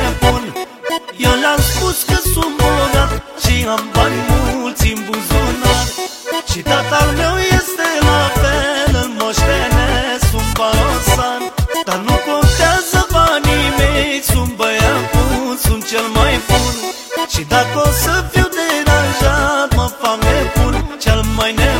bun. Eu le-am spus că sunt bogat și am bani mulți în buzunar, și tatăl meu este la fel, îl moștenesc un balosan. Dar nu contează banii mei, sunt băiat bun, sunt cel mai bun. Și dacă o să fiu deranjat, mă fac nebun, cel mai nebun.